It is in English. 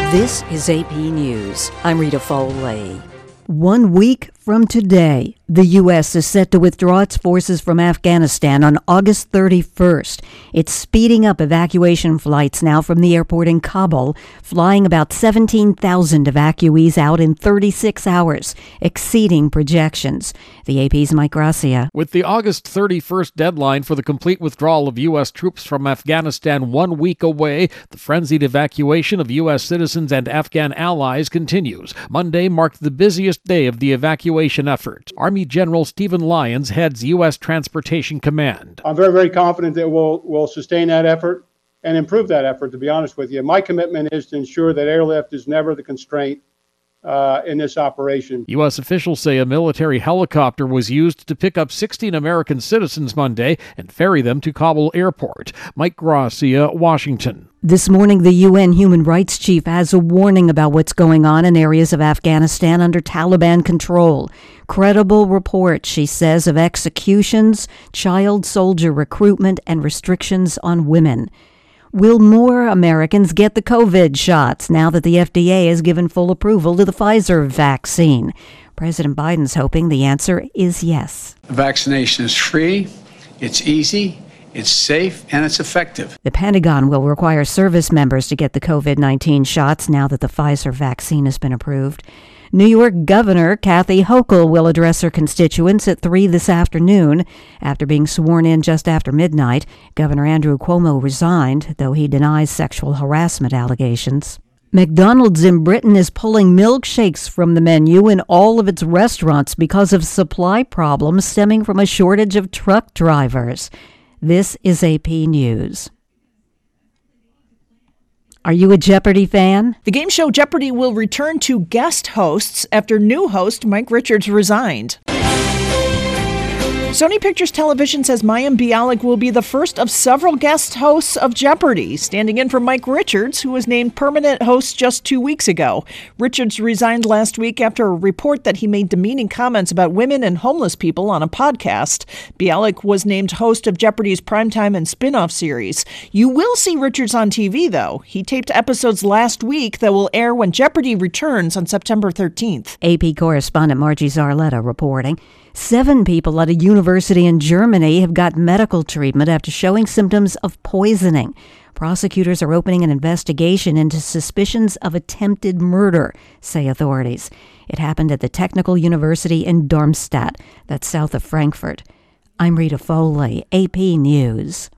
This is AP News. I'm Rita Foley. 1 week from today, the U.S. is set to withdraw its forces from Afghanistan on August 31st. It's speeding up evacuation flights now from the airport in Kabul, flying about 17,000 evacuees out in 36 hours, exceeding projections. The AP's Mike Gracia. With the August 31st deadline for the complete withdrawal of U.S. troops from Afghanistan 1 week away, the frenzied evacuation of U.S. citizens and Afghan allies continues. Monday marked the busiest day of the evacuation effort. Army General Stephen Lyons heads U.S. Transportation Command. I'm very, very confident that we'll sustain that effort and improve that effort, to be honest with you. My commitment is to ensure that airlift is never the constraint in this operation. U.S. officials say a military helicopter was used to pick up 16 American citizens Monday and ferry them to Kabul airport. Mike Gracia, Washington. This morning, the UN Human Rights Chief has a warning about what's going on in areas of Afghanistan under Taliban control. Credible reports, she says, of executions, child soldier recruitment, and restrictions on women. Will more Americans get the COVID shots now that the FDA has given full approval to the Pfizer vaccine? President Biden's hoping the answer is yes. Vaccination is free, it's easy, it's safe, and it's effective. The Pentagon will require service members to get the COVID-19 shots now that the Pfizer vaccine has been approved. New York Governor Kathy Hochul will address her constituents at 3 this afternoon. After being sworn in just after midnight, Governor Andrew Cuomo resigned, though he denies sexual harassment allegations. McDonald's in Britain is pulling milkshakes from the menu in all of its restaurants because of supply problems stemming from a shortage of truck drivers. This is AP News. Are you a Jeopardy fan? The game show Jeopardy will return to guest hosts after new host Mike Richards resigned. Sony Pictures Television says Mayim Bialik will be the first of several guest hosts of Jeopardy, standing in for Mike Richards, who was named permanent host just 2 weeks ago. Richards resigned last week after a report that he made demeaning comments about women and homeless people on a podcast. Bialik was named host of Jeopardy's primetime and spin-off series. You will see Richards on TV, though. He taped episodes last week that will air when Jeopardy returns on September 13th. AP correspondent Margie Zarletta reporting. 7 people at a university in Germany have got medical treatment after showing symptoms of poisoning. Prosecutors are opening an investigation into suspicions of attempted murder, say authorities. It happened at the Technical University in Darmstadt, that's south of Frankfurt. I'm Rita Foley, AP News.